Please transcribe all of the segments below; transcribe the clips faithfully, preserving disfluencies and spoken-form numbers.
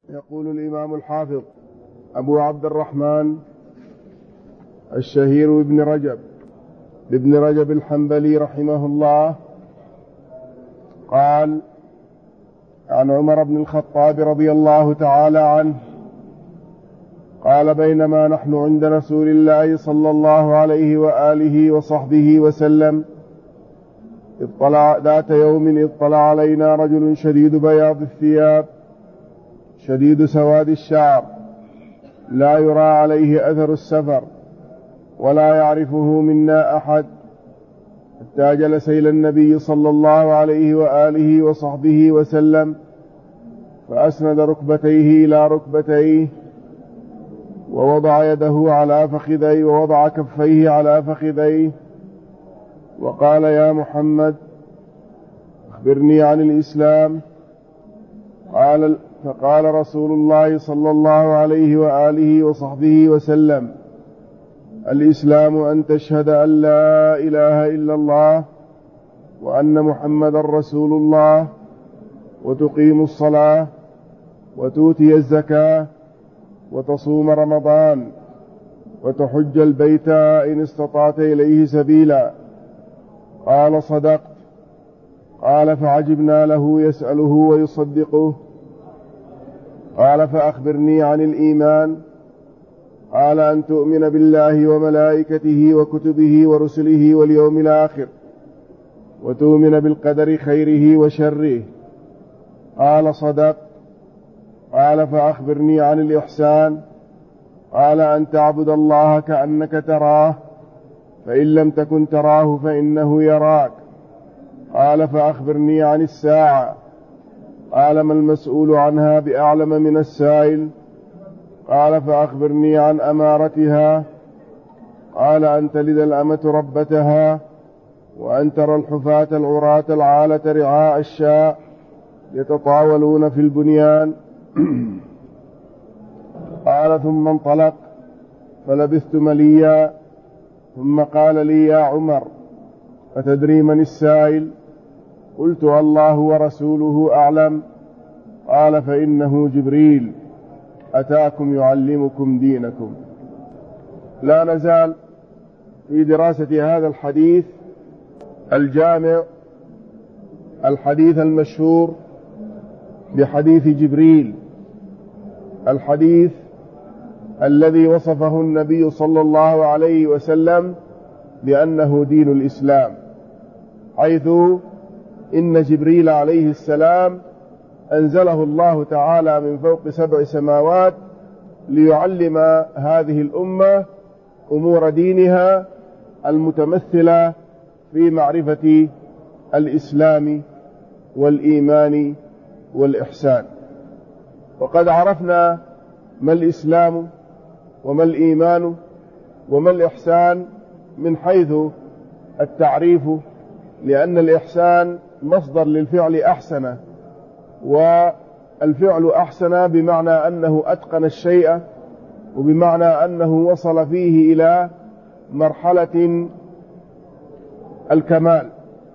يقول الإمام الحافظ أبو عبد الرحمن الشهير ابن رجب ابن رجب الحنبلي رحمه الله قال عن عمر بن الخطاب رضي الله تعالى عنه قال بينما نحن عند رسول الله صلى الله عليه وآله وصحبه وسلم اطلع ذات يوم اطلع علينا رجل شديد بياض الثياب شديد سواد الشعر لا يرى عليه أثر السفر ولا يعرفه منا أحد، حتى جلس إلى النبي صلى الله عليه وآله وصحبه وسلم فأسند ركبتيه إلى ركبتيه ووضع يده على فخذيه ووضع كفيه على فخذيه وقال يا محمد أخبرني عن الإسلام. قال فقال رسول الله صلى الله عليه وآله وصحبه وسلم الإسلام أن تشهد أن لا إله إلا الله وأن محمد رسول الله وتقيم الصلاة وتؤتي الزكاة وتصوم رمضان وتحج البيت إن استطعت إليه سبيلا. قال صدقت. قال فعجبنا له يسأله ويصدقه. قال فأخبرني عن الإيمان. قال أن تؤمن بالله وملائكته وكتبه ورسله واليوم الآخر وتؤمن بالقدر خيره وشره. قال صدقت. قال فأخبرني عن الإحسان. قال أن تعبد الله كأنك تراه فإن لم تكن تراه فإنه يراك. قال فأخبرني عن الساعة. قال ما المسؤول عنها بأعلم من السائل. قال فأخبرني عن أمارتها. قال أن تلد الأمة ربتها وأن ترى الحفاة العراة العالة رعاء الشاء يتطاولون في البنيان. قال ثم انطلق فلبثت مليا ثم قال لي يا عمر أتدري من السائل؟ قلت الله ورسوله أعلم. قال فإنه جبريل أتاكم يعلمكم دينكم. لا نزال في دراسة هذا الحديث الجامع، الحديث المشهور بحديث جبريل، الحديث الذي وصفه النبي صلى الله عليه وسلم بأنه دين الإسلام، حيث إن جبريل عليه السلام أنزله الله تعالى من فوق سبع سماوات ليعلم هذه الأمة أمور دينها المتمثلة في معرفة الإسلام والإيمان والإحسان. وقد عرفنا ما الإسلام وما الإيمان وما الإحسان من حيث التعريف، لأن الإحسان مصدر للفعل أحسن، والفعل أحسن بمعنى أنه أتقن الشيء، وبمعنى أنه وصل فيه إلى مرحلة الكمال،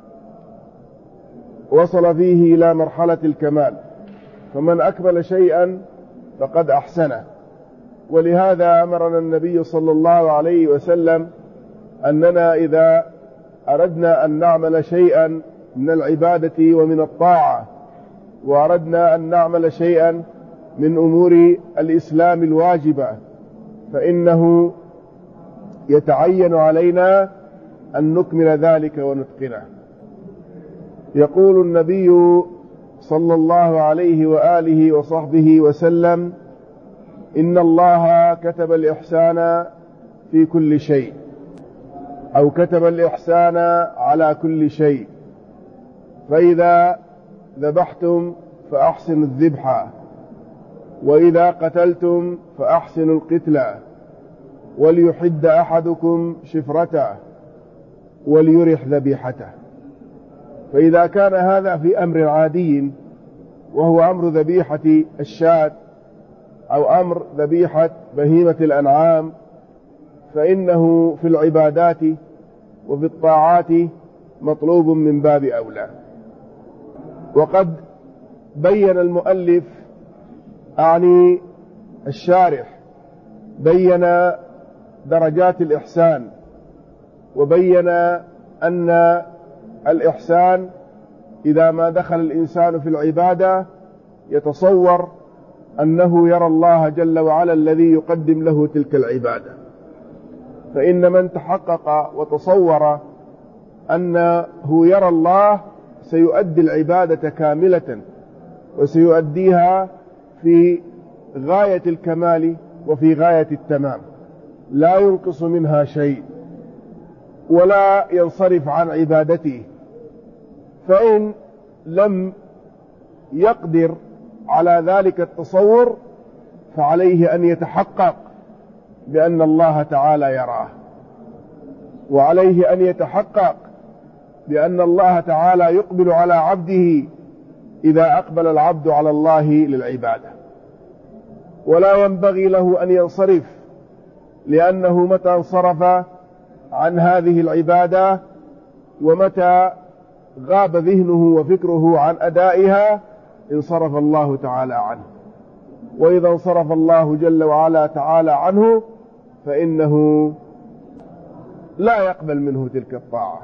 وصل فيه إلى مرحلة الكمال، فمن أكمل شيئا فقد أحسنه. ولهذا أمرنا النبي صلى الله عليه وسلم أننا إذا أردنا أن نعمل شيئا من العبادة ومن الطاعة، وأردنا أن نعمل شيئا من أمور الإسلام الواجبة، فإنه يتعين علينا أن نكمل ذلك ونتقنه. يقول النبي صلى الله عليه وآله وصحبه وسلم إن الله كتب الإحسان في كل شيء، أو كتب الإحسان على كل شيء، فإذا ذبحتم فأحسنوا الذبح، وإذا قتلتم فأحسنوا القتلة، وليحد أحدكم شفرته وليرح ذبيحته. فإذا كان هذا في أمر عادي وهو أمر ذبيحة الشاة أو أمر ذبيحة بهيمة الأنعام، فإنه في العبادات وفي الطاعات مطلوب من باب أولى. وقد بين المؤلف أعني الشارح بين درجات الإحسان، وبين أن الإحسان إذا ما دخل الإنسان في العبادة يتصور أنه يرى الله جل وعلا الذي يقدم له تلك العبادة، فإن من تحقق وتصور أنه يرى الله سيؤدي العبادة كاملة، وسيؤديها في غاية الكمال وفي غاية التمام، لا ينقص منها شيء ولا ينصرف عن عبادته. فإن لم يقدر على ذلك التصور فعليه أن يتحقق بأن الله تعالى يراه، وعليه أن يتحقق بأن الله تعالى يقبل على عبده إذا أقبل العبد على الله للعبادة، ولا ينبغي له أن ينصرف، لأنه متى انصرف عن هذه العبادة ومتى غاب ذهنه وفكره عن أدائها انصرف الله تعالى عنه، وإذا انصرف الله جل وعلا تعالى عنه فإنه لا يقبل منه تلك الطاعة.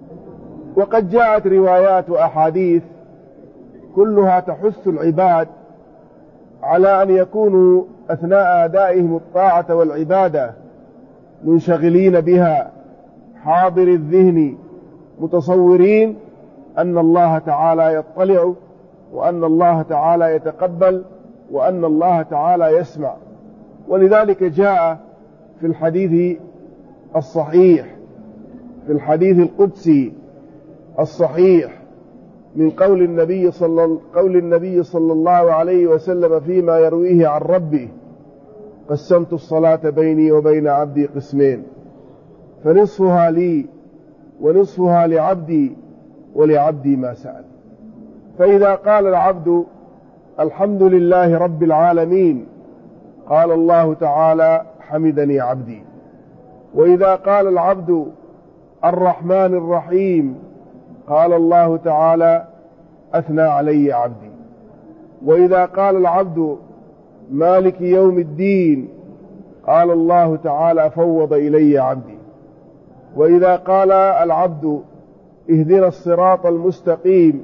وقد جاءت روايات وأحاديث كلها تحث العباد على أن يكونوا أثناء أدائهم الطاعة والعبادة منشغلين بها، حاضر الذهن، متصورين أن الله تعالى يطلع، وأن الله تعالى يتقبل، وأن الله تعالى يسمع. ولذلك جاء في الحديث الصحيح، في الحديث القدسي الصحيح من قول النبي صلى قول النبي صلى الله عليه وسلم فيما يرويه عن ربه: قسمت الصلاة بيني وبين عبدي قسمين، فنصفها لي ونصفها لعبدي ولعبدي ما سأل. فإذا قال العبد الحمد لله رب العالمين قال الله تعالى حمدني عبدي، وإذا قال العبد الرحمن الرحيم قال الله تعالى أثنى علي عبدي، وإذا قال العبد مالك يوم الدين قال الله تعالى فوض إلي عبدي، وإذا قال العبد اهدنا الصراط المستقيم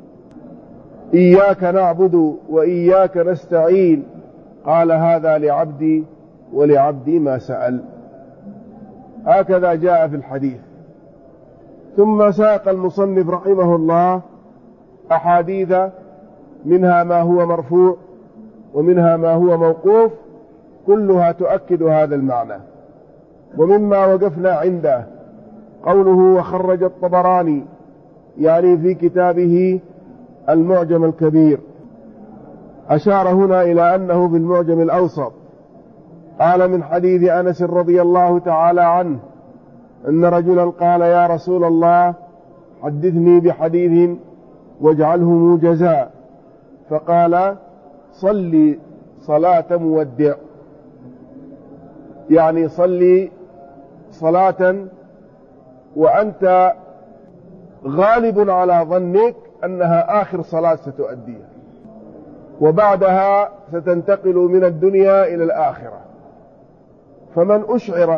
إياك نعبد وإياك نستعين قال هذا لعبدي ولعبدي ما سأل. هكذا جاء في الحديث. ثم ساق المصنف رحمه الله أحاديث منها ما هو مرفوع ومنها ما هو موقوف، كلها تؤكد هذا المعنى. ومما وقفنا عنده قوله وخرج الطبراني، يعني في كتابه المعجم الكبير، أشار هنا إلى أنه في المعجم الأوسط. قال من حديث أنس رضي الله تعالى عنه أن رجلا قال يا رسول الله حدثني بحديث واجعله موجزا، فقال صلي صلاة مودع، يعني صلي صلاة وأنت غالب على ظنك أنها آخر صلاة ستؤديها، وبعدها ستنتقل من الدنيا إلى الآخرة. فمن أشعر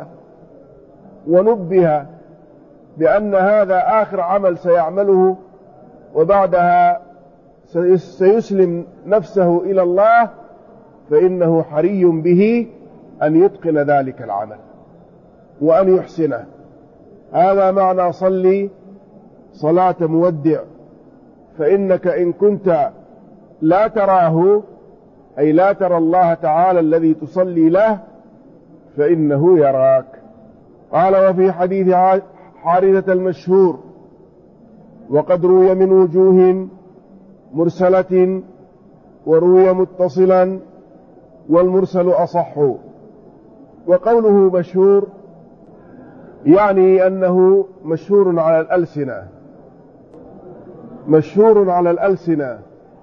ونبه بأن هذا آخر عمل سيعمله وبعدها سيسلم نفسه إلى الله، فإنه حري به أن يتقن ذلك العمل وأن يحسنه. هذا معنى صلي صلاة مودع، فإنك إن كنت لا تراه، أي لا ترى الله تعالى الذي تصلي له، فإنه يراك. قال وفي حديث حارثة المشهور وقد روي من وجوه مرسلة وروي متصلا والمرسل أصح. وقوله مشهور يعني أنه مشهور على الألسنة، مشهور على الألسنة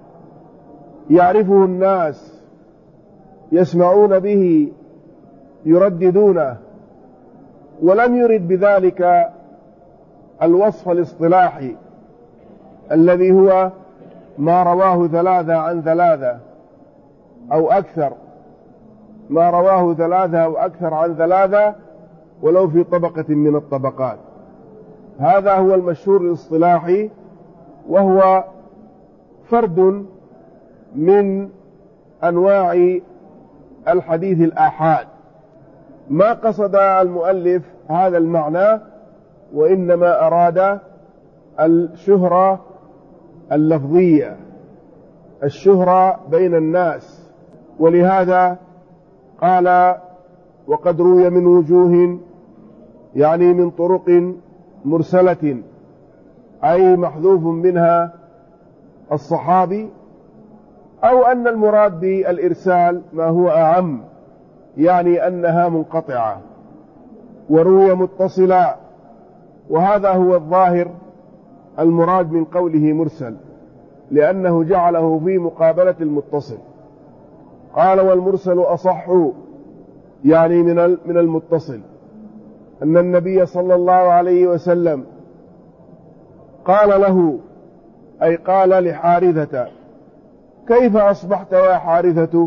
يعرفه الناس، يسمعون به، يرددونه، ولم يرد بذلك الوصف الاصطلاحي الذي هو ما رواه ثلاثة عن ثلاثة، أو أكثر، ما رواه ثلاثة أو أكثر عن ثلاثة ولو في طبقة من الطبقات. هذا هو المشهور الاصطلاحي، وهو فرد من أنواع الحديث الآحاد. ما قصد المؤلف هذا المعنى، وإنما أراد الشهرة اللفظية، الشهرة بين الناس. ولهذا قال: وقد روي من وجوه، يعني من طرق مرسلة، أي محذوف منها الصحابي، أو أن المراد بالإرسال ما هو أعم، يعني أنها منقطعة. وروي متصلا، وهذا هو الظاهر المراد من قوله مرسل، لأنه جعله في مقابلة المتصل. قال: والمرسل أصح، يعني من المتصل، أن النبي صلى الله عليه وسلم قال له، أي قال لحارثة: كيف أصبحت يا حارثة؟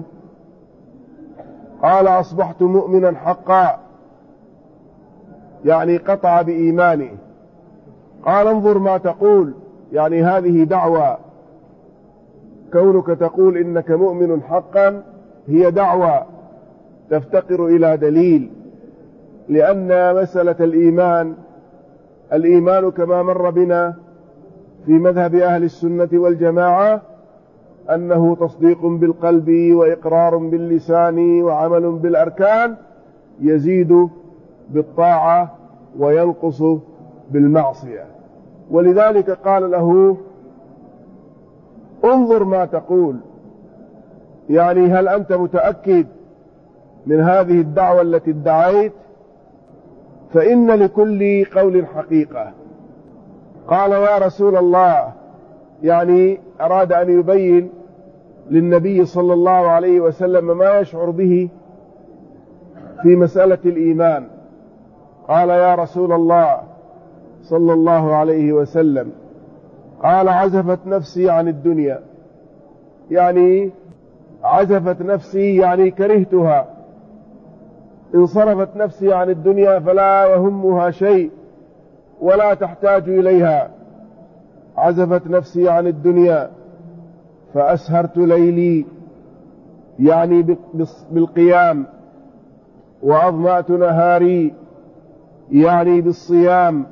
قال: أصبحت مؤمنا حقا، يعني قطع بإيمانه. قال: انظر ما تقول، يعني هذه دعوة، كونك تقول إنك مؤمن حقا هي دعوة تفتقر إلى دليل، لأن مسألة الإيمان الإيمان كما مر بنا في مذهب أهل السنة والجماعة أنه تصديق بالقلب وإقرار باللسان وعمل بالأركان، يزيد بالطاعة وينقص بالمعصية. ولذلك قال له: انظر ما تقول، يعني هل أنت متأكد من هذه الدعوة التي ادعيت؟ فإن لكل قول حقيقة. قال: يا رسول الله، يعني أراد أن يبين للنبي صلى الله عليه وسلم ما يشعر به في مسألة الإيمان. قال: يا رسول الله صلى الله عليه وسلم، قال: عزفت نفسي عن الدنيا، يعني عزفت نفسي يعني كرهتها، انصرفت نفسي عن الدنيا فلا يهمها شيء ولا تحتاج إليها. عزفت نفسي عن الدنيا فأسهرت ليلي، يعني بالقيام، وأظمأت نهاري، يعني بالصيام،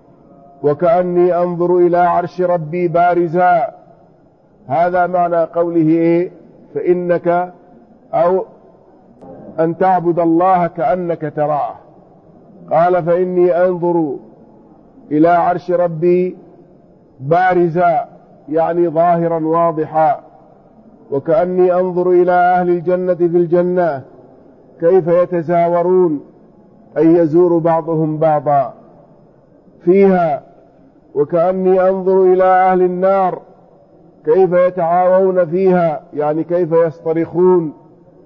وكأني أنظر إلى عرش ربي بارزا. هذا معنى قوله: فإنك أو أن تعبد الله كأنك تراه. قال: فإني أنظر إلى عرش ربي بارزا، يعني ظاهرا واضحا، وكأني أنظر إلى أهل الجنة في الجنة كيف يتزاورون، أي يزور بعضهم بعضا فيها، وكأني أنظر إلى أهل النار كيف يتعاوون فيها، يعني كيف يصطرخون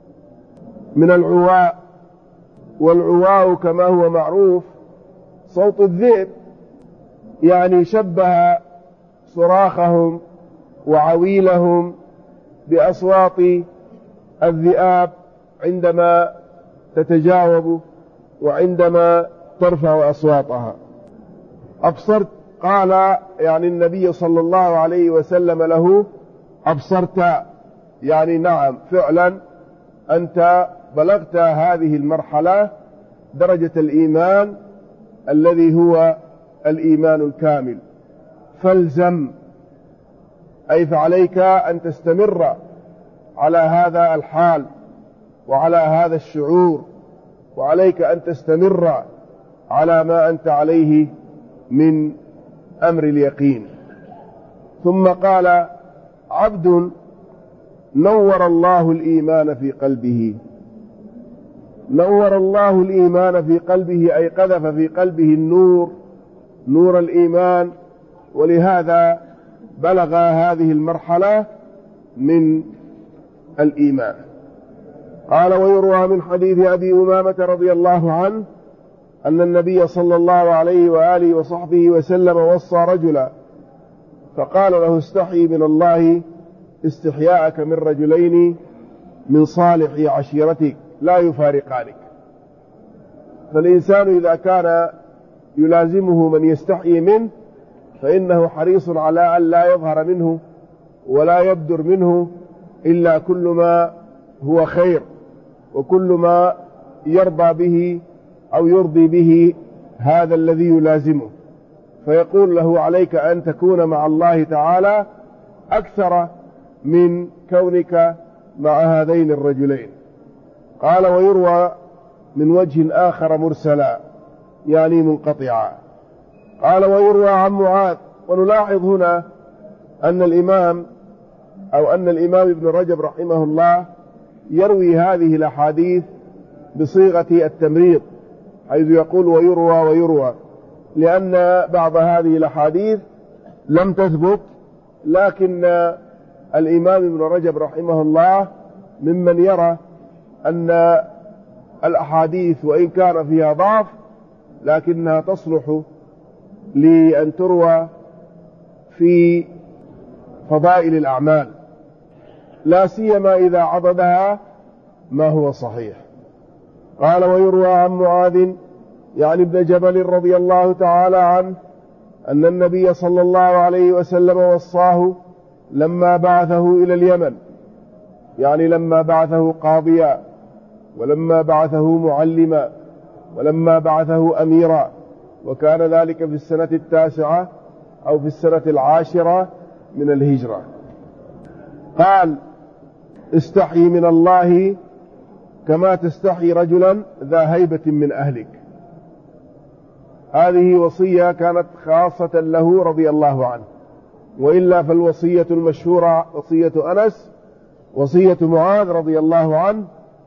من العواء. والعواء كما هو معروف صوت الذئب، يعني شبه صراخهم وعويلهم بأصوات الذئاب عندما تتجاوب وعندما ترفع أصواتها. أبصرت، قال يعني النبي صلى الله عليه وسلم له: أبصرت، يعني نعم فعلا أنت بلغت هذه المرحلة، درجة الإيمان الذي هو الإيمان الكامل. فالزم، أي فعليك أن تستمر على هذا الحال وعلى هذا الشعور، وعليك أن تستمر على ما أنت عليه من أمر اليقين. ثم قال: عبد نور الله الإيمان في قلبه. نور الله الإيمان في قلبه، أي قذف في قلبه النور، نور الإيمان، ولهذا بلغ هذه المرحلة من الإيمان. قال: ويروى من حديث أبي أمامة رضي الله عنه أن النبي صلى الله عليه وآله وصحبه وسلم وصى رجلا فقال له: استحي من الله استحياءك من رجلين من صالح عشيرتك لا يفارقانك. فالإنسان إذا كان يلازمه من يستحيي منه فإنه حريص على أن لا يظهر منه ولا يبدر منه إلا كل ما هو خير وكل ما يرضى به أو يرضي به هذا الذي يلازمه، فيقول له عليك أن تكون مع الله تعالى أكثر من كونك مع هذين الرجلين. قال ويروى من وجه آخر مرسلا يعني منقطعا. قال ويروى عن معاذ. ونلاحظ هنا أن الإمام أو أن الإمام ابن رجب رحمه الله يروي هذه الأحاديث بصيغة التمريض، حيث يقول ويروى ويروى، لأن بعض هذه الأحاديث لم تثبت، لكن الإمام ابن رجب رحمه الله ممن يرى أن الأحاديث وإن كان فيها ضعف لكنها تصلح لأن تروى في فضائل الأعمال، لا سيما إذا عضدها ما هو صحيح. قال ويروى عن معاذ يعني ابن جبل رضي الله تعالى عنه أن النبي صلى الله عليه وسلم وصاه لما بعثه إلى اليمن، يعني لما بعثه قاضيا ولما بعثه معلما ولما بعثه أميرا، وكان ذلك في السنة التاسعة أو في السنة العاشرة من الهجرة. قال استحي من الله كما تستحي رجلا ذا هيبة من أهلك. هذه وصية كانت خاصة له رضي الله عنه، وإلا فالوصية المشهورة وصية أنس وصية معاذ رضي الله عنه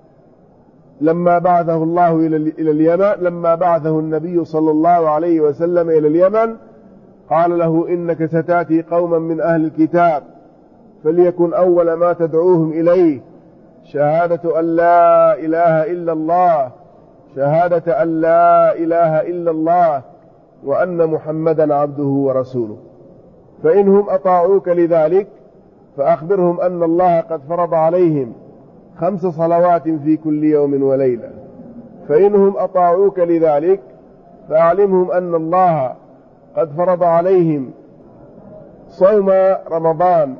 لما بعثه الله إلى اليمن، لما بعثه النبي صلى الله عليه وسلم إلى اليمن قال له إنك ستأتي قوما من أهل الكتاب فليكن أول ما تدعوهم إليه شهادة أن لا إله إلا الله شهادة أن لا إله إلا الله وأن محمدا عبده ورسوله، فإنهم أطاعوك لذلك فأخبرهم أن الله قد فرض عليهم خمس صلوات في كل يوم وليلة، فإنهم أطاعوك لذلك فأعلمهم أن الله قد فرض عليهم صوم رمضان،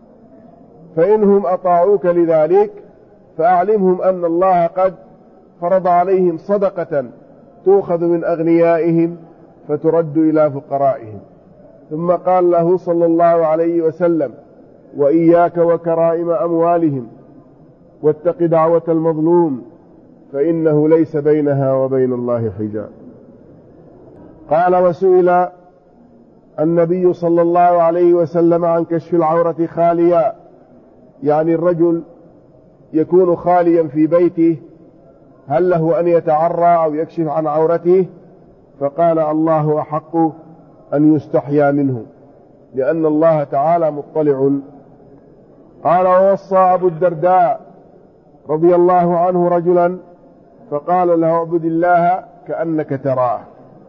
فإنهم أطاعوك لذلك فأعلمهم أن الله قد فرض عليهم صدقة تؤخذ من أغنيائهم فترد إلى فقرائهم. ثم قال له صلى الله عليه وسلم وإياك وكرائم أموالهم واتق دعوة المظلوم فإنه ليس بينها وبين الله حجاب. قال وسئل النبي صلى الله عليه وسلم عن كشف العورة خاليا، يعني الرجل يكون خاليا في بيته هل له أن يتعرى أو يكشف عن عورته؟ فقال الله أحق أن يستحيا منه لأن الله تعالى مطلع. قال ووصى أبو الدرداء رضي الله عنه رجلا فقال له اعبد الله كأنك تراه.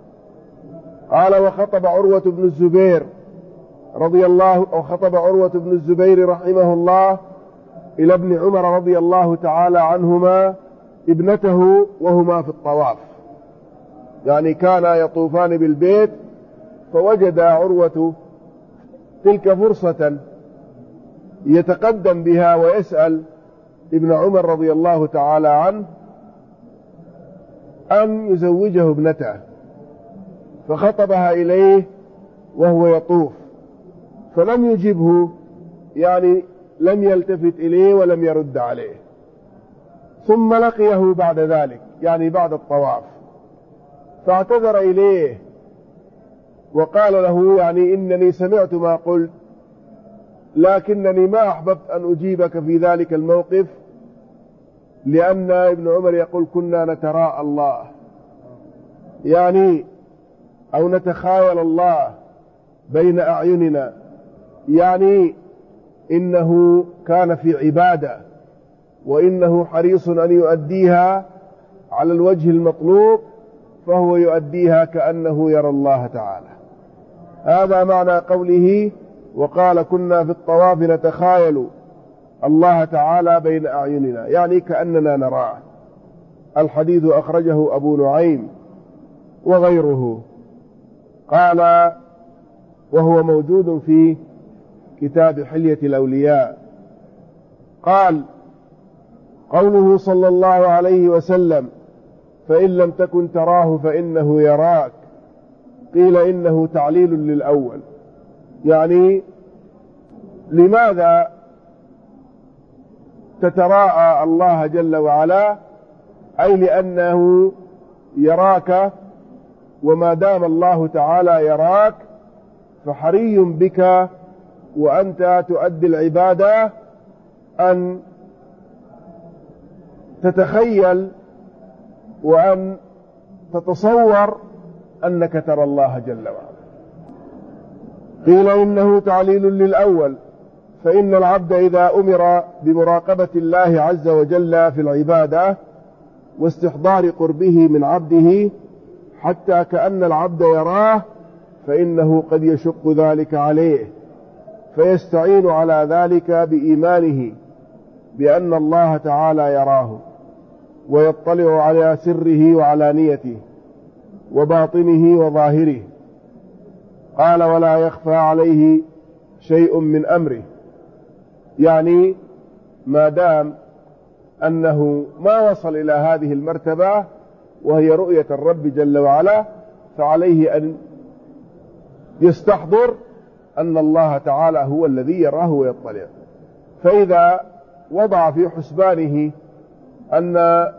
قال وخطب عروة بن الزبير رضي الله وخطب عروة بن الزبير رحمه الله إلى ابن عمر رضي الله تعالى عنهما ابنته وهما في الطواف، يعني كانا يطوفان بالبيت فوجد عروة تلك فرصة يتقدم بها ويسأل ابن عمر رضي الله تعالى عنه أن يزوجه ابنته، فخطبها إليه وهو يطوف فلم يجبه، يعني لم يلتفت إليه ولم يرد عليه. ثم لقيه بعد ذلك يعني بعد الطواف فاعتذر إليه وقال له يعني إنني سمعت ما قلت لكنني ما أحببت أن أجيبك في ذلك الموقف، لأن ابن عمر يقول كنا نتراءى الله يعني أو نتخايل الله بين أعيننا، يعني إنه كان في عبادة وإنه حريص أن يؤديها على الوجه المطلوب فهو يؤديها كأنه يرى الله تعالى. هذا معنى قوله وقال كنا في الطواف نتخايل الله تعالى بين أعيننا، يعني كأننا نراه. الحديث أخرجه أبو نعيم وغيره. قال وهو موجود في كتاب حلية الأولياء. قال قوله صلى الله عليه وسلم فإن لم تكن تراه فإنه يراك، قيل إنه تعليل للأول، يعني لماذا تتراءى الله جل وعلا؟ أي لأنه يراك، وما دام الله تعالى يراك فحري بك وأنت تؤدي العبادة أن تتخيل وأن تتصور أنك ترى الله جل وعلا. قيل إنه تعليل للأول، فإن العبد إذا أمر بمراقبة الله عز وجل في العبادة واستحضار قربه من عبده حتى كأن العبد يراه، فإنه قد يشق ذلك عليه، فيستعين على ذلك بإيمانه بأن الله تعالى يراه ويطلع على سره وعلانيته وباطنه وظاهره. قال ولا يخفى عليه شيء من أمره، يعني ما دام أنه ما وصل إلى هذه المرتبة وهي رؤية الرب جل وعلا، فعليه أن يستحضر أن الله تعالى هو الذي يراه ويطلع. فإذا وضع في حسبانه أنه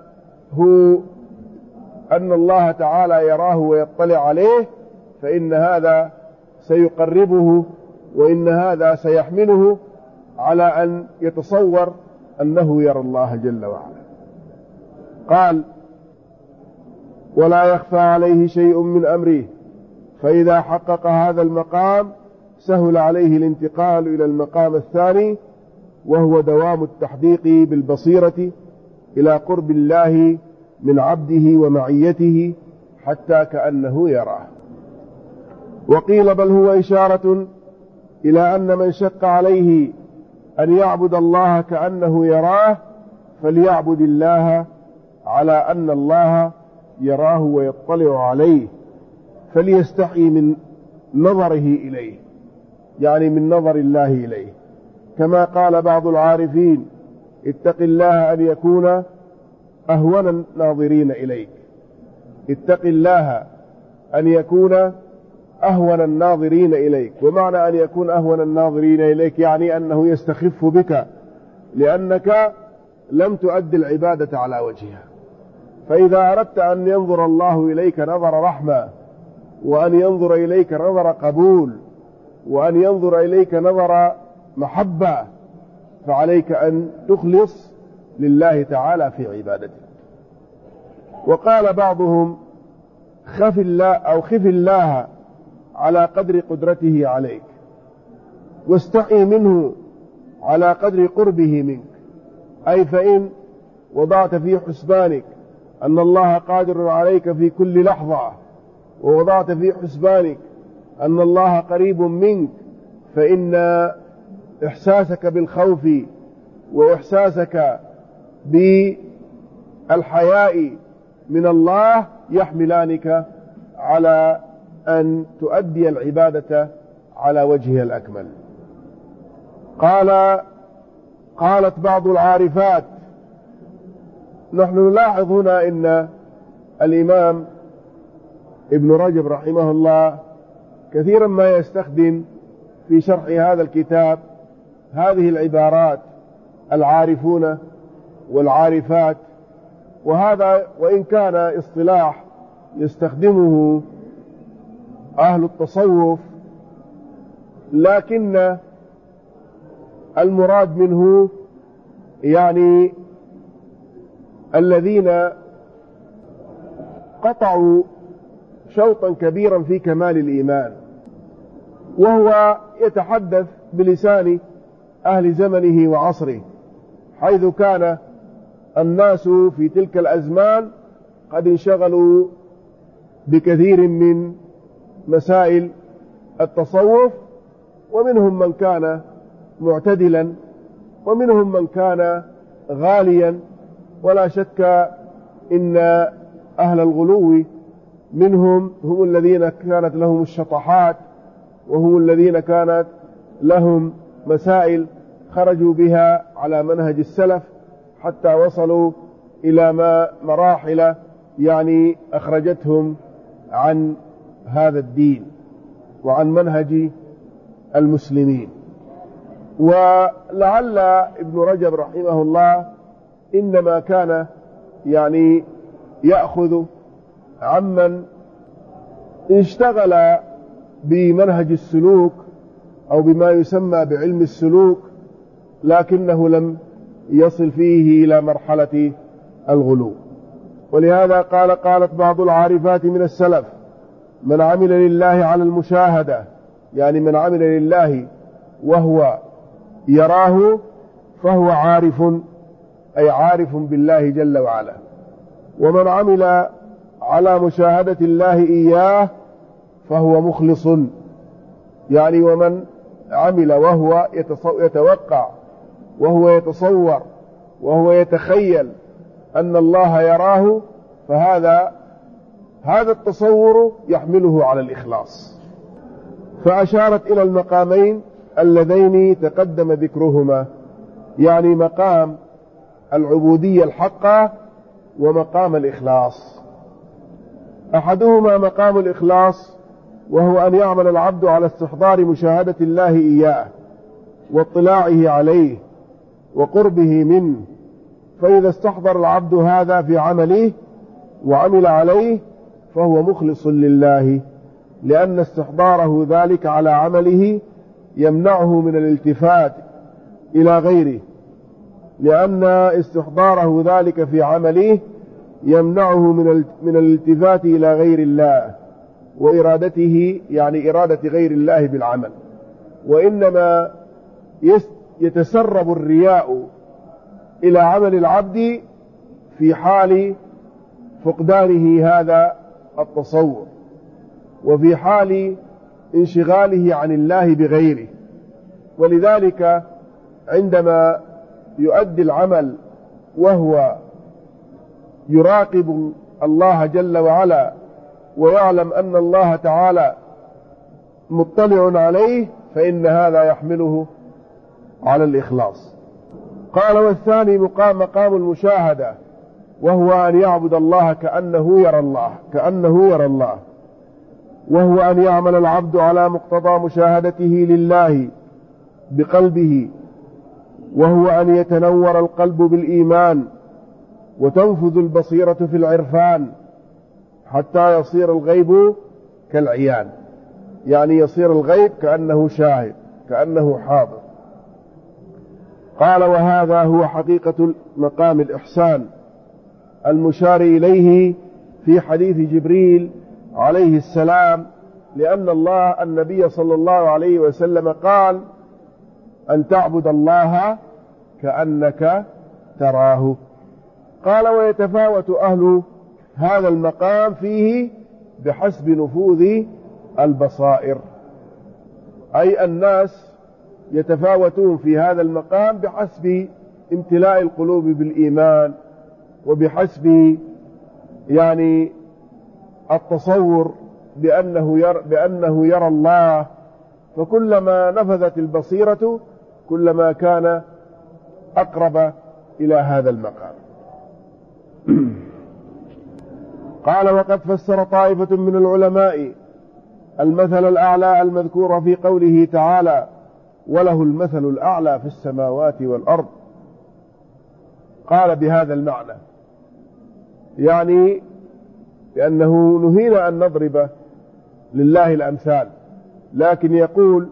أن الله تعالى يراه ويطلع عليه، فإن هذا سيقربه، وإن هذا سيحمله على أن يتصور أنه يرى الله جل وعلا. قال ولا يخفى عليه شيء من أمره، فإذا حقق هذا المقام سهل عليه الانتقال إلى المقام الثاني، وهو دوام التحقيق بالبصيرة إلى قرب الله من عبده ومعيته حتى كأنه يراه. وقيل بل هو إشارة إلى أن من شق عليه أن يعبد الله كأنه يراه فليعبد الله على أن الله يراه ويطلع عليه، فليستحي من نظره إليه، يعني من نظر الله إليه. كما قال بعض العارفين اتق الله أن يكون أهون الناظرين إليك، اتق الله أن يكون أهون الناظرين إليك. ومعنى أن يكون أهون الناظرين إليك يعني أنه يستخف بك لأنك لم تؤدي العبادة على وجهها. فإذا أردت أن ينظر الله إليك نظر رحمة، وأن ينظر إليك نظر قبول، وأن ينظر إليك نظر محبة، فعليك أن تخلص لله تعالى في عبادته. وقال بعضهم خف الله أو خف الله على قدر قدرته عليك، واستحي منه على قدر قربه منك. أي فإن وضعت في حسبانك أن الله قادر عليك في كل لحظة، ووضعت في حسبانك أن الله قريب منك، فإن إحساسك بالخوف وإحساسك بالحياء من الله يحملانك على أن تؤدي العبادة على وجهها الأكمل. قال قالت بعض العارفات، نحن نلاحظ هنا إن الإمام ابن رجب رحمه الله كثيرا ما يستخدم في شرح هذا الكتاب هذه العبارات العارفون والعارفات، وهذا وإن كان اصطلاح يستخدمه أهل التصوف، لكن المراد منه يعني الذين قطعوا شوطا كبيرا في كمال الإيمان، وهو يتحدث بلسان أهل زمنه وعصره، حيث كان الناس في تلك الأزمان قد انشغلوا بكثير من مسائل التصوف، ومنهم من كان معتدلا ومنهم من كان غاليا، ولا شك إن أهل الغلو منهم هم الذين كانت لهم الشطحات، وهم الذين كانت لهم مسائل خرجوا بها على منهج السلف حتى وصلوا إلى ما مراحل يعني أخرجتهم عن هذا الدين وعن منهج المسلمين. ولعل ابن رجب رحمه الله إنما كان يعني يأخذ عمن اشتغل بمنهج السلوك أو بما يسمى بعلم السلوك، لكنه لم يصل فيه إلى مرحلة الغلو. ولهذا قال قالت بعض العارفات من السلف: من عمل لله على المشاهدة، يعني من عمل لله وهو يراه فهو عارف، أي عارف بالله جل وعلا. ومن عمل على مشاهدة الله إياه فهو مخلص، يعني ومن عمل وهو يتوقع وهو يتصور وهو يتخيل أن الله يراه، فهذا هذا التصور يحمله على الإخلاص. فأشارت إلى المقامين اللذين تقدم ذكرهما، يعني مقام العبودية الحقة ومقام الإخلاص. أحدهما مقام الإخلاص، وهو أن يعمل العبد على استحضار مشاهدة الله إياه واطلاعه عليه وقربه منه، فإذا استحضر العبد هذا في عمله وعمل عليه فهو مخلص لله، لأن استحضاره ذلك على عمله يمنعه من الالتفات إلى غيره، لأن استحضاره ذلك في عمله يمنعه من الالتفات إلى غير الله وإرادته، يعني إرادة غير الله بالعمل. وإنما يتسرب الرياء إلى عمل العبد في حال فقدانه هذا التصور، وفي حال انشغاله عن الله بغيره. ولذلك عندما يؤدي العمل وهو يراقب الله جل وعلا ويعلم أن الله تعالى مطلع عليه، فإن هذا يحمله على الإخلاص. قال: والثاني مقام مقام المشاهدة، وهو أن يعبد الله كأنه يرى الله كأنه يرى الله وهو أن يعمل العبد على مقتضى مشاهدته لله بقلبه، وهو أن يتنور القلب بالإيمان وتنفذ البصيرة في العرفان حتى يصير الغيب كالعيان، يعني يصير الغيب كأنه شاهد كأنه حاضر. قال: وهذا هو حقيقة مقام الإحسان المشار إليه في حديث جبريل عليه السلام، لأن الله النبي صلى الله عليه وسلم قال: أن تعبد الله كأنك تراه. قال: ويتفاوت أهل هذا المقام فيه بحسب نفوذ البصائر، أي الناس يتفاوتون في هذا المقام بحسب امتلاء القلوب بالإيمان، وبحسب يعني التصور بأنه يرى, بأنه يرى الله. فكلما نفذت البصيرة كلما كان أقرب إلى هذا المقام. قال: وقد فسر طائفة من العلماء المثل الأعلى المذكور في قوله تعالى: وله المثل الأعلى في السماوات والأرض. قال بهذا المعنى، يعني لأنه نهينا أن نضرب لله الأمثال، لكن يقول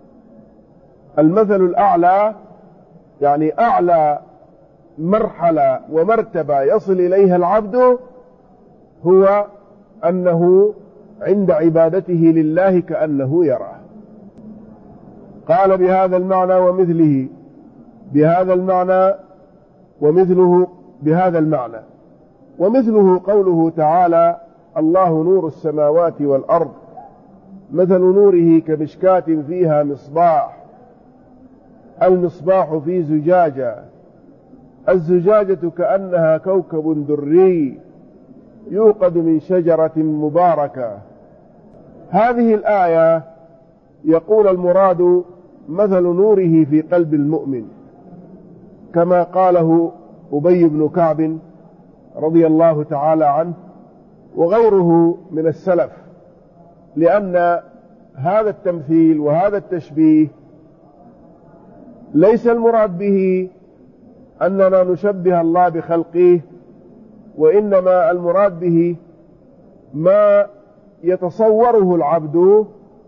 المثل الأعلى يعني أعلى مرحلة ومرتبة يصل إليها العبد هو أنه عند عبادته لله كأنه يراه. قال بهذا المعنى ومثله بهذا المعنى ومثله بهذا المعنى ومثله قوله تعالى: الله نور السماوات والأرض مثل نوره كمشكاة فيها مصباح المصباح في زجاجة، الزجاجة كأنها كوكب دري يوقد من شجرة مباركة. هذه الآية يقول المراد مثل نوره في قلب المؤمن، كما قاله أبي بن كعب رضي الله تعالى عنه وغيره من السلف، لأن هذا التمثيل وهذا التشبيه ليس المراد به أننا نشبه الله بخلقه، وإنما المراد به ما يتصوره العبد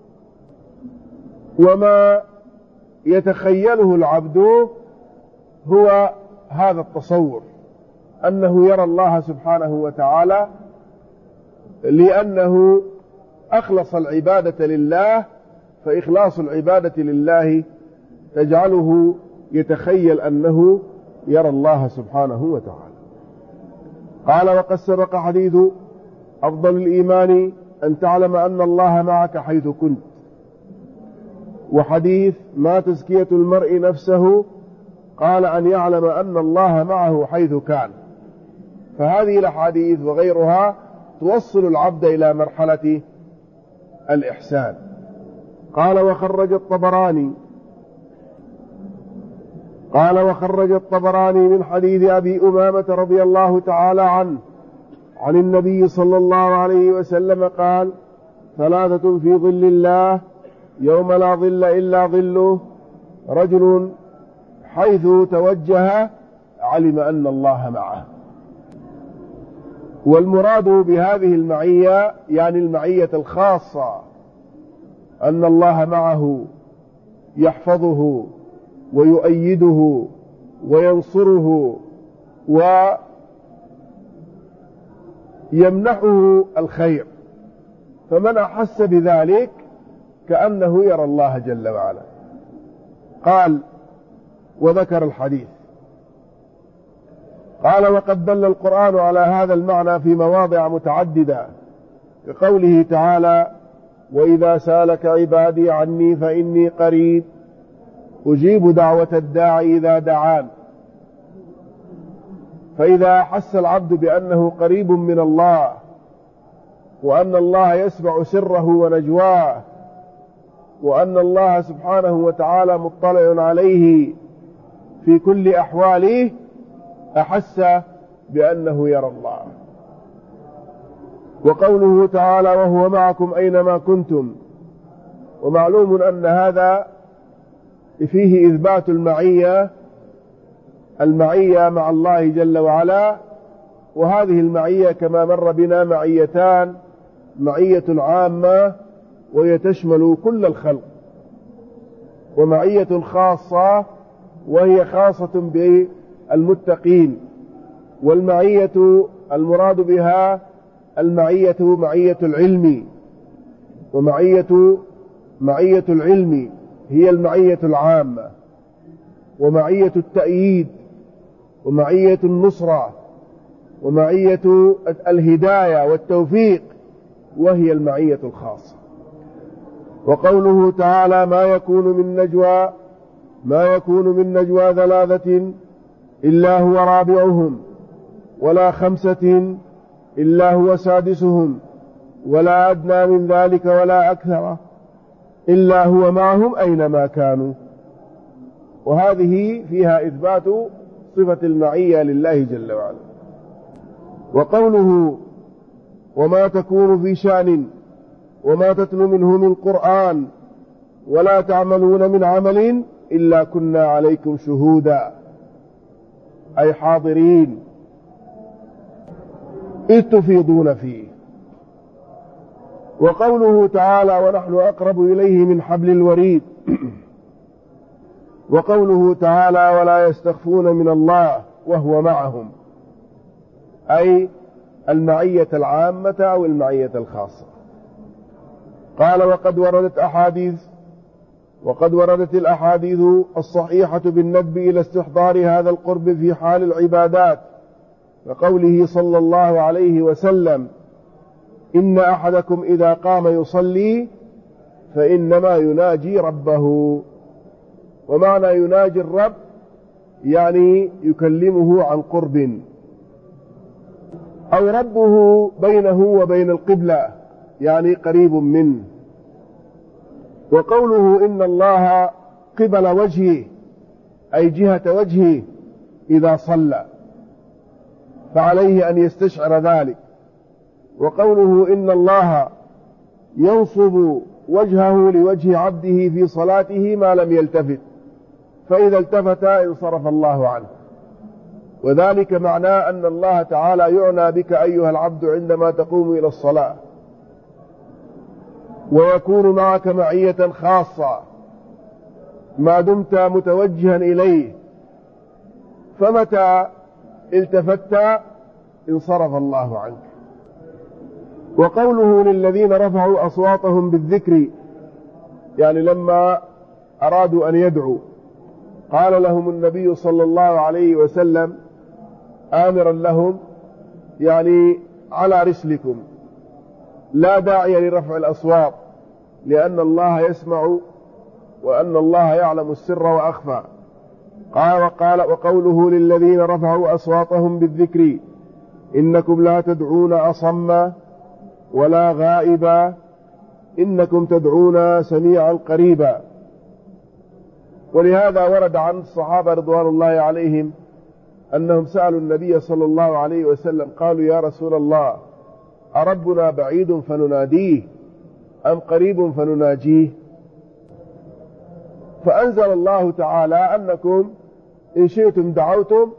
وما يتخيله العبد هو هذا التصور، أنه يرى الله سبحانه وتعالى لأنه أخلص العبادة لله، فإخلاص العبادة لله تجعله يتخيل أنه يرى الله سبحانه وتعالى. قال: وقد سبق حديث أفضل الإيمان أن تعلم أن الله معك حيث كنت، وحديث ما تزكية المرء نفسه قال أن يعلم أن الله معه حيث كان. فهذه الأحاديث وغيرها توصل العبد إلى مرحلة الإحسان. قال: وخرج الطبراني قال وخرج الطبراني من حديث أبي أمامة رضي الله تعالى عنه عن النبي صلى الله عليه وسلم قال: ثلاثة في ظل الله يوم لا ظل إلا ظله، رجل حيث توجه علم أن الله معه. والمراد بهذه المعية يعني المعية الخاصة، أن الله معه يحفظه ويؤيده وينصره ويمنحه الخير، فمن أحس بذلك كأنه يرى الله جل وعلا. قال وذكر الحديث. قال: وقد دل القرآن على هذا المعنى في مواضع متعددة، كقوله تعالى: وإذا سالك عبادي عني فإني قريب أجيب دعوة الداعي إذا دعان. فإذا أحس العبد بأنه قريب من الله، وأن الله يسمع سره ونجواه، وأن الله سبحانه وتعالى مطلع عليه في كل أحواله، أحس بأنه يرى الله. وقوله تعالى: وهو معكم أينما كنتم، ومعلوم أن هذا فيه إثبات المعية المعية مع الله جل وعلا. وهذه المعية كما مر بنا معيتان: معية عامة وهي تشمل كل الخلق، ومعية خاصة وهي خاصة بالمتقين. والمعية المراد بها المعية معية العلم، ومعية معية العلم هي المعية العامة، ومعية التأييد، ومعية النصرة، ومعية الهداية والتوفيق، وهي المعية الخاصة. وقوله تعالى: ما يكون من نجوى ما يكون من نجوى ثلاثة إلا هو رابعهم، ولا خمسة إلا هو سادسهم، ولا أدنى من ذلك ولا أكثر إلا هو معهم أينما كانوا. وهذه فيها إثبات صفة المعية لله جل وعلا. وقوله: وما تكون في شأن وما تتلو منه من قرآن ولا تعملون من عمل إلا كنا عليكم شهودا، أي حاضرين إذ تفيضون فيه. وقوله تعالى: ونحن أقرب إليه من حبل الوريد. وقوله تعالى: ولا يستخفون من الله وهو معهم، أي المعية العامة أو المعية الخاصة. قال: وقد وردت أحاديث وقد وردت الأحاديث الصحيحة بالندب إلى استحضار هذا القرب في حال العبادات، وقوله صلى الله عليه وسلم: إن أحدكم إذا قام يصلي فإنما يناجي ربه. ومعنى يناجي الرب يعني يكلمه عن قرب، أو ربه بينه وبين القبلة يعني قريب منه. وقوله إن الله قبل وجهه أي جهة وجهه إذا صلى، فعليه أن يستشعر ذلك. وقوله إن الله ينصب وجهه لوجه عبده في صلاته ما لم يلتفت، فإذا التفت انصرف الله عنه. وذلك معناه أن الله تعالى يعنى بك أيها العبد عندما تقوم إلى الصلاة، ويكون معك معية خاصة ما دمت متوجها إليه، فمتى التفت انصرف الله عنك. وقوله للذين رفعوا أصواتهم بالذكر يعني لما أرادوا أن يدعوا قال لهم النبي صلى الله عليه وسلم آمرا لهم يعني على رسلكم، لا داعي لرفع الأصوات لأن الله يسمع وأن الله يعلم السر وأخفى. قال وقال وقوله للذين رفعوا أصواتهم بالذكر إنكم لا تدعون أصم ولا غائبا إنكم تدعون سميعا قريبا. ولهذا ورد عن الصحابة رضوان الله عليهم أنهم سألوا النبي صلى الله عليه وسلم قالوا يا رسول الله أربنا بعيد فنناديه أم قريب فنناجيه؟ فأنزل الله تعالى أنكم إن شئتم دعوتم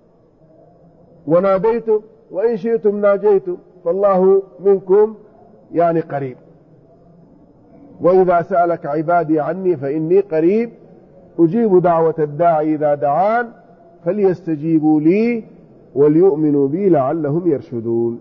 وناديتم وإن شئتم ناجيتم، فالله منكم يعني قريب. وإذا سألك عبادي عني فإني قريب أجيب دعوة الداعي إذا دعان فليستجيبوا لي وليؤمنوا بي لعلهم يرشدون.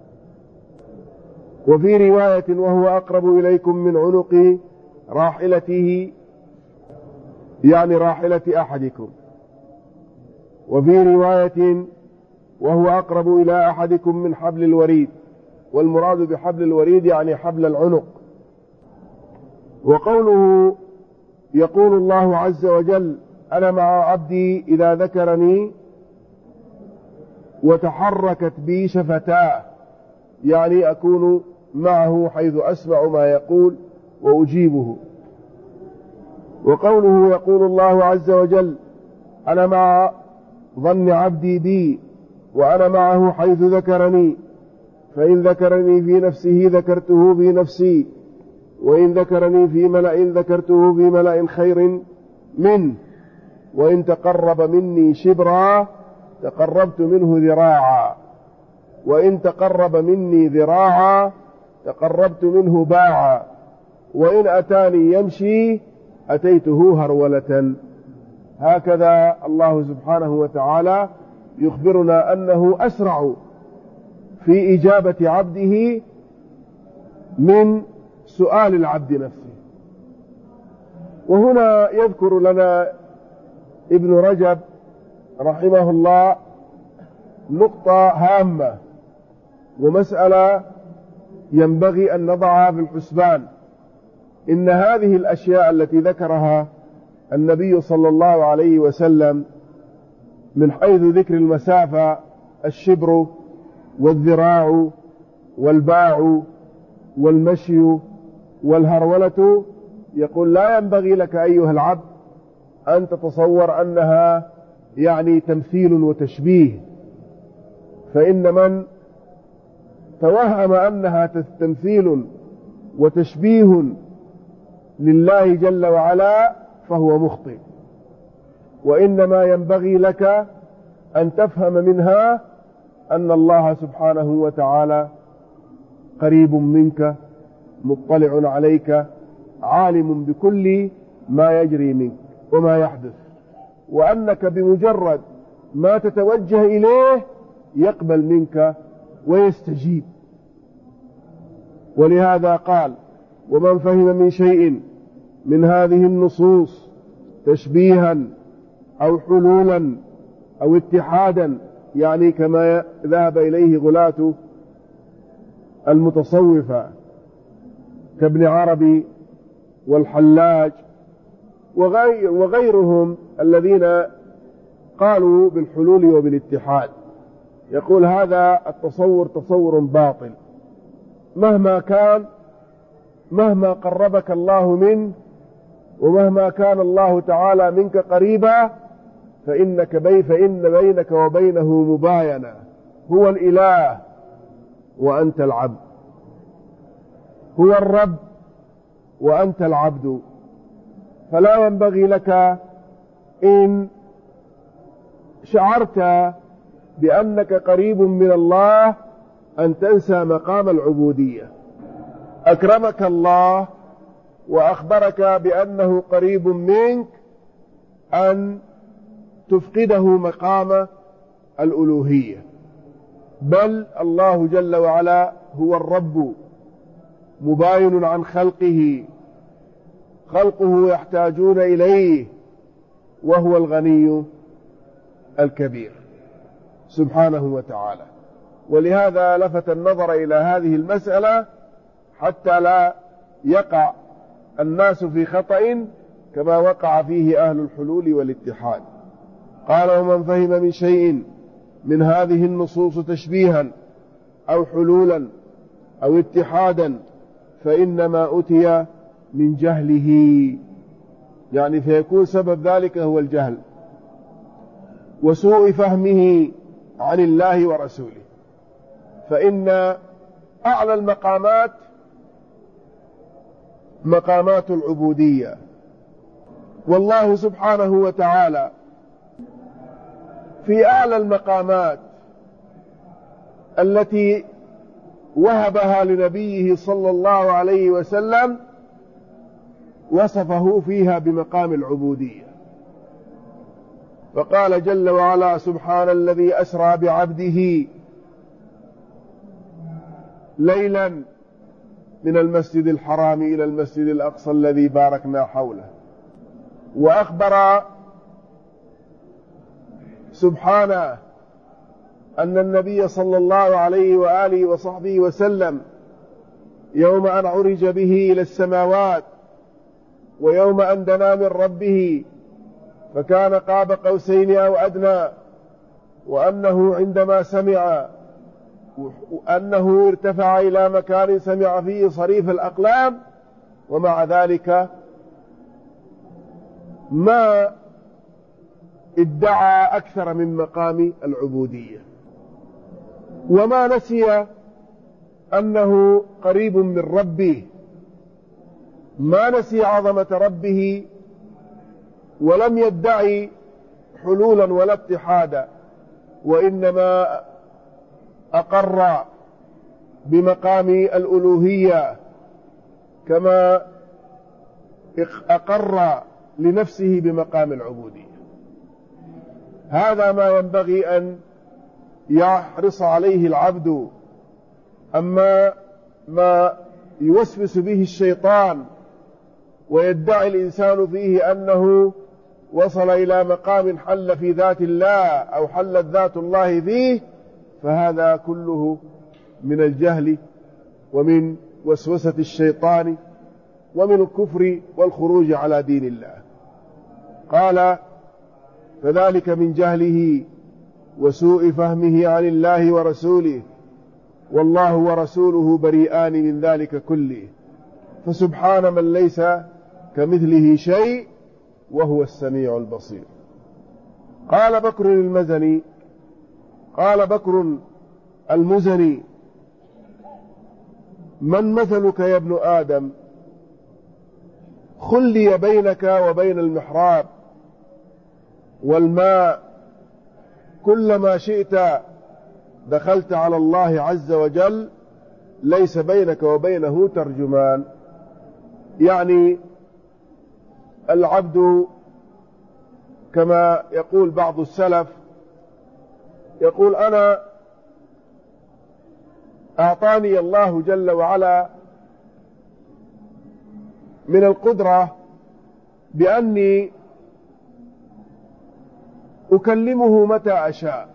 وفي رواية وهو أقرب إليكم من عنق راحلته يعني راحلة أحدكم. وفي رواية وهو أقرب إلى أحدكم من حبل الوريد، والمراد بحبل الوريد يعني حبل العنق. وقوله يقول الله عز وجل أنا مع عبدي إذا ذكرني وتحركت بي شفتاه يعني أكون معه حيث أسمع ما يقول وأجيبه. وقوله يقول الله عز وجل أنا مع ظن عبدي بي وأنا معه حيث ذكرني، فإن ذكرني في نفسه ذكرته في نفسي وإن ذكرني في ملأ ذكرته في ملأ خير منه وإن تقرب مني شبرا تقربت منه ذراعا وإن تقرب مني ذراعا تقربت منه باعا وإن أتاني يمشي أتيته هرولة. هكذا الله سبحانه وتعالى يخبرنا أنه أسرع في إجابة عبده من سؤال العبد نفسه. وهنا يذكر لنا ابن رجب رحمه الله نقطة هامة ومسألة ينبغي أن نضعها في الحسبان. إن هذه الأشياء التي ذكرها النبي صلى الله عليه وسلم من حيث ذكر المسافة الشبر والذراع والباع والمشي والهرولة، يقول لا ينبغي لك أيها العبد أن تتصور أنها يعني تمثيل وتشبيه، فإن من توهم أنها تمثيل وتشبيه لله جل وعلا فهو مخطئ. وإنما ينبغي لك أن تفهم منها أن الله سبحانه وتعالى قريب منك مطلع عليك عالم بكل ما يجري منك وما يحدث، وأنك بمجرد ما تتوجه إليه يقبل منك ويستجيب. ولهذا قال ومن فهم من شيء من هذه النصوص تشبيها أو حلولا أو اتحادا يعني كما ذهب إليه غلاة المتصوفة كابن عربي والحلاج وغير وغيرهم الذين قالوا بالحلول وبالاتحاد، يقول هذا التصور تصور باطل، مهما كان، مهما قربك الله منه، ومهما كان الله تعالى منك قريبا، فإنك بي فإن بينك وبينه مباينة، هو الإله وأنت العبد، هو الرب وأنت العبد. فلا ينبغي لك إن شعرت بأنك قريب من الله أن تنسى مقام العبودية. أكرمك الله وأخبرك بأنه قريب منك أن تفقده مقام الألوهية، بل الله جل وعلا هو الرب مباين عن خلقه، خلقه يحتاجون إليه، وهو الغني الكبير سبحانه وتعالى. ولهذا لفت النظر إلى هذه المسألة حتى لا يقع الناس في خطأ كما وقع فيه أهل الحلول والاتحاد. قال: ومن فهم من شيء من هذه النصوص تشبيها أو حلولا أو اتحادا فإنما أتي من جهله، يعني فيكون سبب ذلك هو الجهل وسوء فهمه عن الله ورسوله. فإن أعلى المقامات مقامات العبودية، والله سبحانه وتعالى في أعلى المقامات التي وهبها لنبيه صلى الله عليه وسلم وصفه فيها بمقام العبودية، فقال جل وعلا: سبحان الذي أسرى بعبده ليلا من المسجد الحرام إلى المسجد الأقصى الذي باركنا حوله. وأخبر سبحانه أن النبي صلى الله عليه وآله وصحبه وسلم يوم أن عرج به إلى السماوات ويوم أن دنا من ربه فكان قاب قوسين أو أدنى، وأنه عندما سمع أنه ارتفع إلى مكان سمع فيه صريف الأقلام، ومع ذلك ما ادعى أكثر من مقام العبودية، وما نسي أنه قريب من ربه، ما نسي عظمة ربه، ولم يدعي حلولا ولا اتحادا، وإنما أقر بمقام الألوهية كما أقر لنفسه بمقام العبودية. هذا ما ينبغي أن يحرص عليه العبد. أما ما يوسوس به الشيطان ويدعي الإنسان فيه أنه وصل إلى مقام حل في ذات الله أو حلت ذات الله فيه، فهذا كله من الجهل ومن وسوسة الشيطان ومن الكفر والخروج على دين الله. قال: فذلك من جهله وسوء فهمه عن الله ورسوله، والله ورسوله بريئان من ذلك كله، فسبحان من ليس كمثله شيء وهو السميع البصير. قال بكر المزني قال بكر المزني: من مثلك يا ابن آدم؟ خلي بينك وبين المحراب والماء، كلما شئت دخلت على الله عز وجل، ليس بينك وبينه ترجمان. يعني العبد كما يقول بعض السلف، يقول: أنا أعطاني الله جل وعلا من القدرة بأني أكلمه متى أشاء،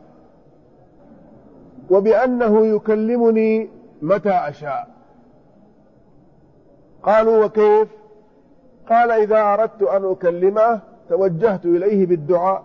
وبأنه يكلمني متى أشاء. قالوا: وكيف؟ قال إذا أردت أن أكلمه توجهت إليه بالدعاء،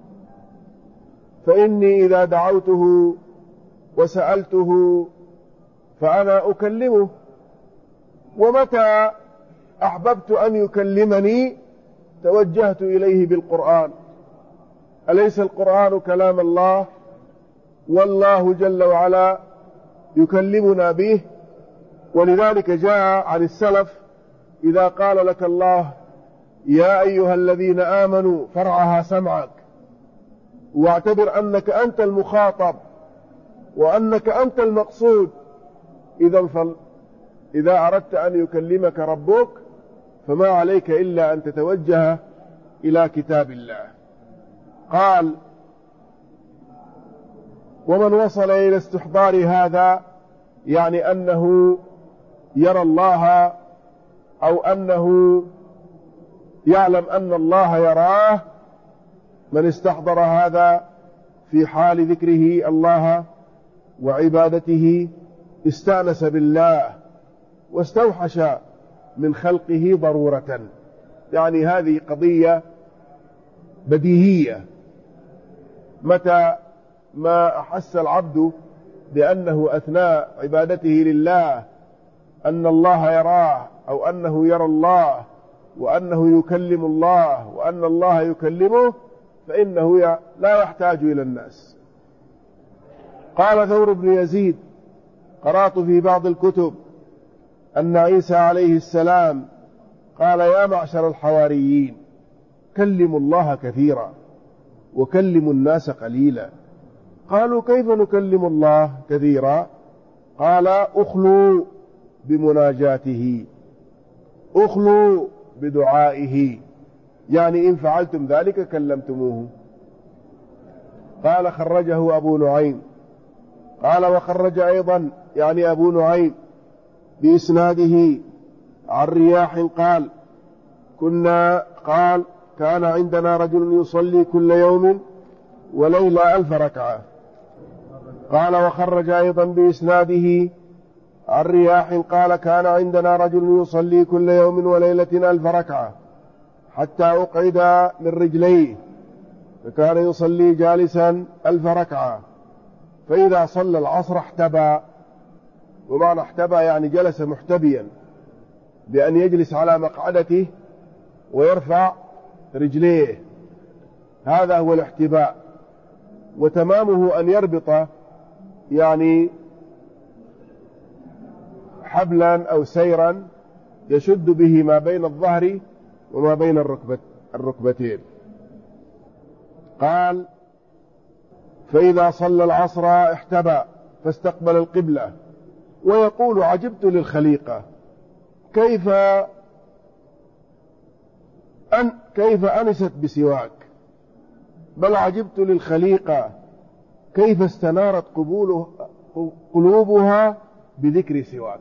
فإني إذا دعوته وسألته فأنا أكلمه، ومتى أحببت أن يكلمني توجهت إليه بالقرآن. أليس القرآن كلام الله؟ والله جل وعلا يكلمنا به. ولذلك جاء عن السلف إذا قال لك الله يا أيها الذين آمنوا فرعها سمعك، واعتبر أنك أنت المخاطب وأنك أنت المقصود. إذا فل إذا أردت أن يكلمك ربك فما عليك إلا أن تتوجه إلى كتاب الله. قال ومن وصل إلى استحضار هذا يعني أنه يرى الله أو أنه يعلم أن الله يراه، من استحضر هذا في حال ذكره الله وعبادته استأنس بالله واستوحش من خلقه ضرورة. يعني هذه قضية بديهية، متى ما أحس العبد بأنه أثناء عبادته لله أن الله يراه أو أنه يرى الله وأنه يكلم الله وأن الله يكلمه فإنه لا يحتاج إلى الناس. قال ثور بن يزيد قرأت في بعض الكتب أن عيسى عليه السلام قال يا معشر الحواريين كلموا الله كثيرا وكلموا الناس قليلا. قالوا كيف نكلم الله كثيرا؟ قال أخلوا بمناجاته، أخلوا بدعائه، يعني إن فعلتم ذلك كلمتموه. قال خرجه أبو نعيم. قال وخرج أيضا يعني أبو نعيم بإسناده عن رياح قال كنا قال كان عندنا رجل يصلي كل يوم وليلة ألف ركعة. قال وخرج أيضا بإسناده عن رياح قال كان عندنا رجل يصلي كل يوم وليلة ألف ركعة حتى أقعد من رجليه، فكان يصلي جالسا ألف ركعة، فإذا صلى العصر احتبى. ومعنى احتبى يعني جلس محتبيا بأن يجلس على مقعدته ويرفع رجليه، هذا هو الاحتباء. وتمامه أن يربط يعني حبلا أو سيرا يشد به ما بين الظهر وما بين الركبت الركبتين. قال فإذا صلى العصر احتبى فاستقبل القبلة ويقول عجبت للخليقة كيف أن كيف أنست بسواك، بل عجبت للخليقة كيف استنارت قلوبها بذكر سواك.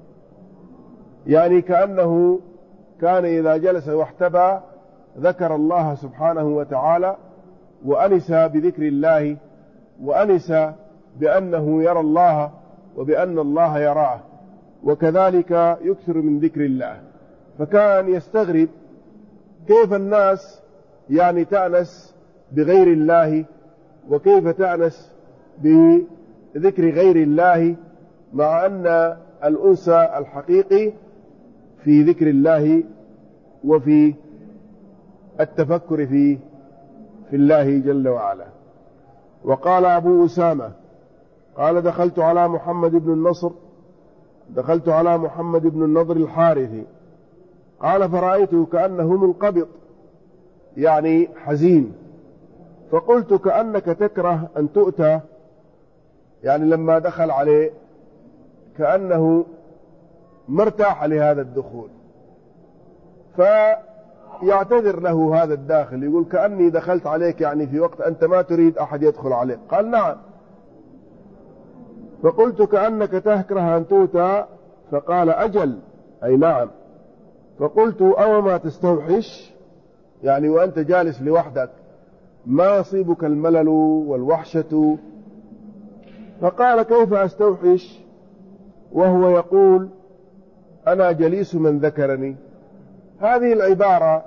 يعني كأنه كان إذا جلس واحتبى ذكر الله سبحانه وتعالى وأنس بذكر الله وأنس بأنه يرى الله وبأن الله يراه، وكذلك يكثر من ذكر الله. فكان يستغرب كيف الناس يعني تأنس بغير الله وكيف تأنس بذكر غير الله، مع أن الأنس الحقيقي في ذكر الله وفي التفكر في في الله جل وعلا. وقال أبو أسامة قال دخلت على محمد بن النصر دخلت على محمد بن النضر الحارثي قال فرأيته كأنه منقبض يعني حزين، فقلت كأنك تكره أن تؤتى، يعني لما دخل عليه كأنه مرتاح لهذا الدخول، فيعتذر له هذا الداخل يقول كأني دخلت عليك يعني في وقت أنت ما تريد أحد يدخل عليك. قال نعم. فقلت كأنك تكره أن تؤتى، فقال أجل أي نعم. فقلت أو ما تستوحش، يعني وأنت جالس لوحدك ما يصيبك الملل والوحشة؟ فقال كيف أستوحش وهو يقول أنا جليس من ذكرني، هذه العبارة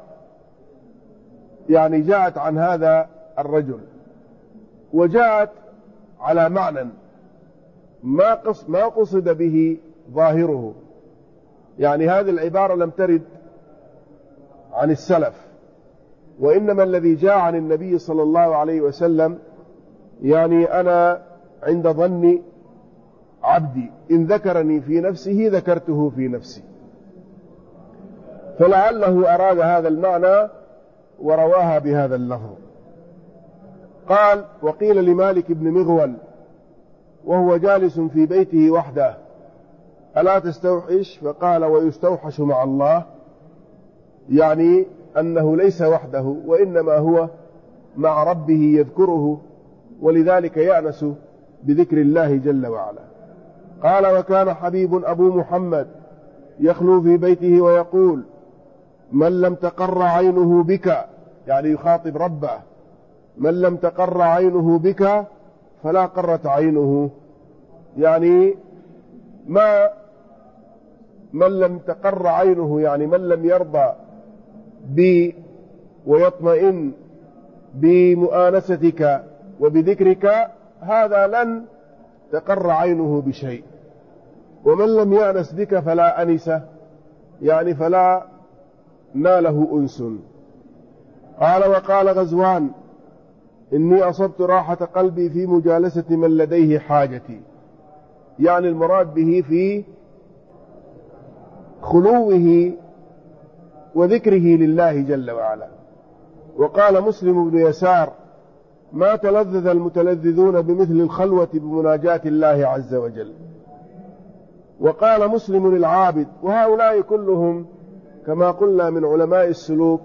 يعني جاءت عن هذا الرجل، وجاءت على معنى ما قصد, ما قصد به ظاهره. يعني هذه العبارة لم ترد عن السلف، وإنما الذي جاء عن النبي صلى الله عليه وسلم يعني أنا عند ظن عبدي إن ذكرني في نفسه ذكرته في نفسي، فلعله أراد هذا المعنى ورواها بهذا اللفظ. قال: وقيل لمالك بن مغول وهو جالس في بيته وحده: ألا تستوحش؟ فقال: ويستوحش مع الله، يعني أنه ليس وحده وإنما هو مع ربه يذكره، ولذلك يأنس بذكر الله جل وعلا. قال: وكان حبيب أبو محمد يخلو في بيته ويقول: من لم تقر عينه بك، يعني يخاطب ربه، من لم تقر عينه بك فلا قرت عينه، يعني ما من لم تقر عينه، يعني من لم يرضى بي ويطمئن بمؤانستك وبذكرك، هذا لن تقر عينه بشيء. ومن لم يأنس بك فلا أنس، يعني فلا ناله أنس. قال: وقال غزوان: إني أصبت راحة قلبي في مجالسة من لديه حاجتي، يعني المراد به في خلوه وذكره لله جل وعلا. وقال مسلم بن يسار: ما تلذذ المتلذذون بمثل الخلوة بمناجاة الله عز وجل. وقال مسلم العابد، وهؤلاء كلهم كما قلنا من علماء السلوك.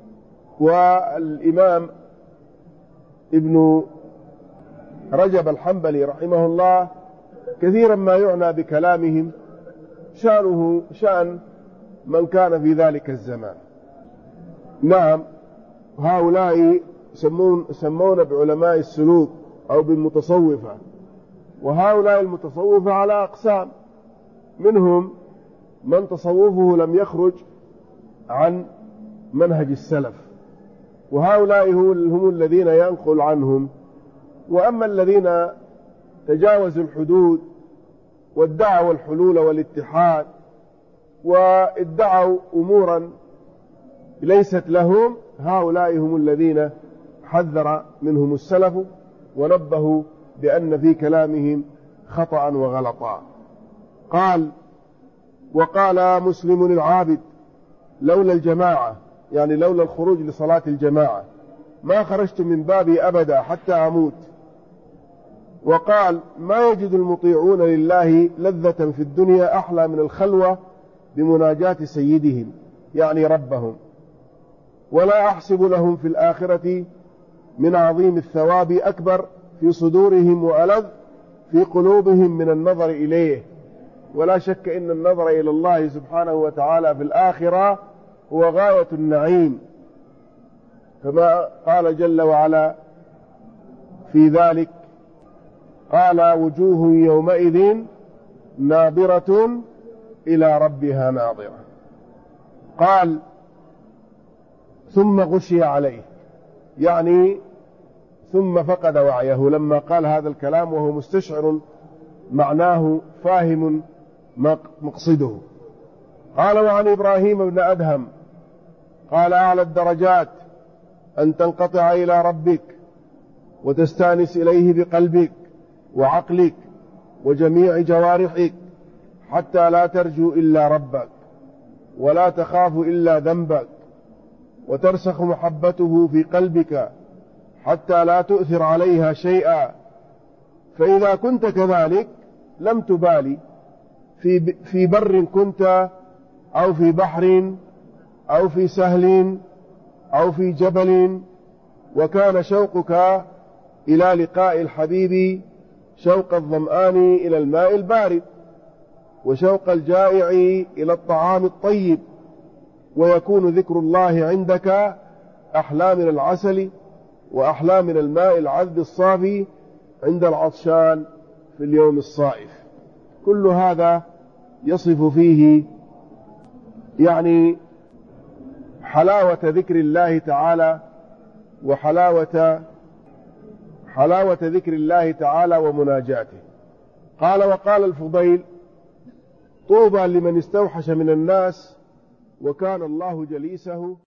والإمام ابن رجب الحنبلي رحمه الله كثيرا ما يعنى بكلامهم شأنه شأن من كان في ذلك الزمان. نعم، هؤلاء سمون, سمون بعلماء السلوك أو بالمتصوفة، وهؤلاء المتصوفة على أقسام، منهم من تصوفه لم يخرج عن منهج السلف، وهؤلاء هم الذين ينقل عنهم. وأما الذين تجاوزوا الحدود وادعوا الحلول والاتحاد وادعوا أمورا ليست لهم، هؤلاء هم الذين حذر منهم السلف ونبهوا بأن في كلامهم خطأ وغلطا. قال: وقال مسلم العابد: لولا الجماعة، يعني لولا الخروج لصلاة الجماعة ما خرجت من بابي أبدا حتى أموت. وقال: ما يجد المطيعون لله لذة في الدنيا أحلى من الخلوة بمناجاة سيدهم، يعني ربهم، ولا أحسب لهم في الآخرة من عظيم الثواب أكبر في صدورهم وألذ في قلوبهم من النظر إليه. ولا شك إن النظر إلى الله سبحانه وتعالى في الآخرة هو غاية النعيم، كما قال جل وعلا في ذلك: قال: وجوه يومئذ ناظرة إلى ربها ناظرة. قال: ثم غشي عليه، يعني ثم فقد وعيه لما قال هذا الكلام وهو مستشعر معناه فاهم مقصده. قال: وعن إبراهيم بن أدهم قال: أعلى الدرجات أن تنقطع إلى ربك وتستانس إليه بقلبك وعقلك وجميع جوارحك حتى لا ترجو إلا ربك ولا تخاف إلا ذنبك، وترسخ محبته في قلبك حتى لا تؤثر عليها شيئا. فإذا كنت كذلك لم تبالي في في بر كنت أو في بحر أو في سهل أو في جبل، وكان شوقك إلى لقاء الحبيب شوق الظمآن إلى الماء البارد، وشوق الجائع إلى الطعام الطيب، ويكون ذكر الله عندك أحلى من العسل وأحلى من الماء العذب الصافي عند العطشان في اليوم الصائف. كل هذا يصف فيه يعني حلاوة ذكر الله تعالى وحلاوة حلاوة ذكر الله تعالى ومناجاته. قال وقال الفضيل: طوبى لمن استوحش من الناس وكان الله جليسه